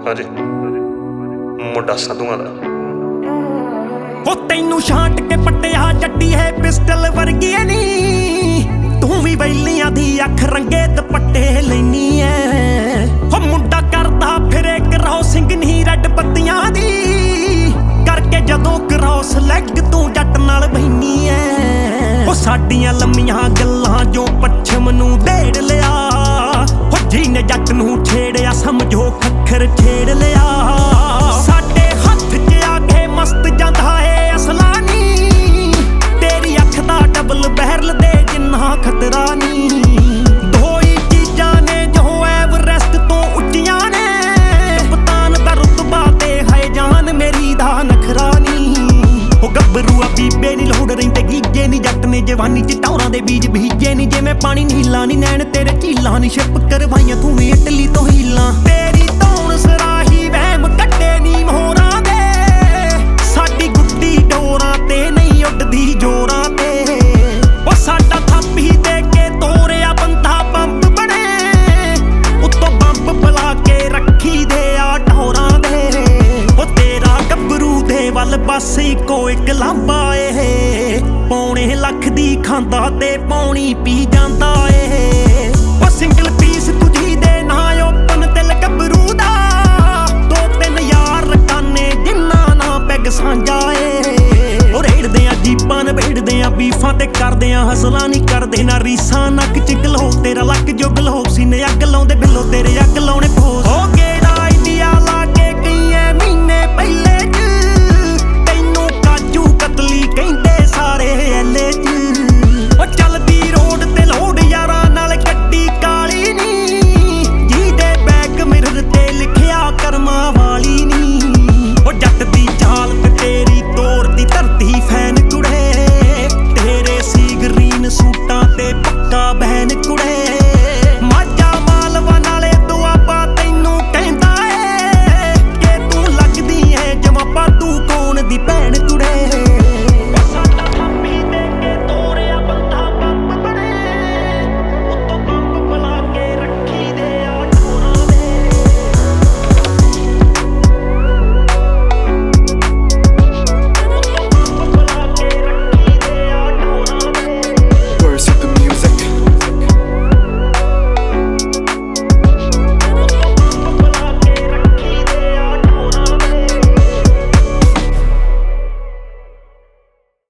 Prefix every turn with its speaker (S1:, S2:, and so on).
S1: ਹਾਂਜੀ ਮੁੰਡਾ ਸੰਧੂਆਂ ਦਾ
S2: ਉਹ ਤੈਨੂੰ ਛਾਂਟ ਕੇ ਪੱਟਿਆ ਜੱਟੀ ਹੈ ਪਿਸਟਲ ਵਰਗੀ ਨੀ ਤੂੰ ਵੀ ਵੈਲੀਆਂ ਦੀ ਅੱਖ ਰੰਗੇ ਦੁਪੱਟੇ ਲੈਨੀ ਐ ਉਹ ਮੁੰਡਾ ਕਰਦਾ ਫਿਰੇ ਕ੍ਰੋਸਿੰਗ ਨਹੀਂ ਰੈੱਡ ਬੱਤੀਆਂ ਦੀ ਕਰਕੇ ਜਦੋਂ ਕ੍ਰੋਸ ਲੈਗ ਤੂੰ ਜੱਟ ਨਾਲ ਬਹਿਨੀ ਐ ਉਹ ਸਾਡੀਆਂ ਲੰਮੀਆਂ ਗੱਲਾਂ ਜੋ ਪੱਛਮ ਨੂੰ ਢੇੜ ਲਿਆ ਉਹ ਜਿਹਨੇ ਜੱਟ ਨੂੰ ਛੇੜਿਆ ਸਮਝੋ ਖੱਖਰ ਛੇੜ ਲਿਆ ਸਾਡੇ ਹੱਥ 'ਚ ਆ ਕੇ ਮਸਤ ਜਾਂਦਾ ਏ ਅਸਲਾ ਨੀ ਤੇਰੀ ਅੱਖ ਦਾ ਡਬਲ ਬਹਿਰਲ ਦੇ ਜਿੰਨਾ ਖਤਰਾ ਨੀ ਦੋ ਹੀ ਚੀਜ਼ਾਂ ਨੇ ਜੋ ਐਵਰੈਸਟ ਤੋਂ ਉੱਚੀਆਂ ਨੇ ਕਪਤਾਨ ਦਾ ਰੁਤਬਾ ਤੇ ਹੈ ਜਾਨ ਮੇਰੀ ਦਾ ਨਖਰਾ ਨੀ ਉਹ ਗੱਭਰੂ ਆ ਬੀਬੇ ਨੀ ਲੋੜ ਰਹਿੰਦੇ ਗੀਜੇ ਨੀ ਜੱਟ ਨੇ ਜਵਾਨੀ 'ਚ ਟੌਰਾਂ ਦੇ ਬੀਜ ਬੀਜੇ ਨੀ ਜਿਵੇਂ ਪਾਣੀ ਨੀਲਾ ਨੀ ਨੈਣ ਤੇਰੇ ਝੀਲਾਂ ਨੀ ਸ਼ਿਪ ਕਰਵਾਈਆਂ ਤੂੰ ਵੀ ਇਟਲੀ ਤੋਂ ਹੀਲਾਂ ਤੇਰੀ ਧੌਣ ਸਰਾਹੀ ਵਹਿਮ ਕੱਢੇ ਨੀ ਮੋਹਰਾਂ ਦੇ ਸਾਡੀ ਗੁੱਡੀ ਡੋਰਾਂ ਤੇ ਨਹੀਂ ਉੱਡਦੀ ਜੋਰਾਂ ਤੇ ਉਹ ਸਾਡਾ ਥਾਪੀ ਦੇ ਕੇ ਤੋਰਿਆ ਬੰਦਾ ਬੰਬ ਬਣੇ ਉੱਤੋਂ ਬੰਬ ਬੁਲਾ ਕੇ ਰੱਖੀ ਦੇ ਆ ਢੋਰਾਂ ਦੇ ਉਹ ਤੇਰਾ ਗੱਭਰੂ ਦੇ ਵੱਲ ਬਸ ਇੱਕੋ ਇੱਕ ਲਾਂਬਾ ਏ ਪੌਣੇ ਲੱਖ ਦੀ ਖਾਂਦਾ ਤੇ ਪੌਣੀ ਪੀ ਜਾਂਦਾ ਏ ਉਹ ਸਿੰਗਲ ਪੀਸ ਤੁਝੀ ਦੇ ਨਾ ਓਪਨ ਦਿਲ ਗੱਭਰੂ ਦਾ 2-3 ਯਾਰ ਰਕਾਨੇ ਜਿੰਨਾ ਨਾ ਪੈਗ ਸਾਂਝਾ ਏ ਉਹ ਰੇੜਦੇ ਆ ਜੀਪਾਂ ਨਵੇੜਦੇ ਆ ਬੀਫਾਂ ਤੇ ਕਰਦੇ ਆ ਹਸਲਾਂ ਨਹੀਂ ਕਰਦੇ ਨਾ ਰੀਸਾਂ ਨੱਕ ਚ ਗਲੋ ਤੇਰਾ ਲੱਕ ਜੋ ਗਲੋ ਸੀਨੇ ਅੱਗ ਲਾਉਂਦੇ ਬਿੱਲੋ ਤੇਰੇ ਅੱਗ ਲਾਉਣੇ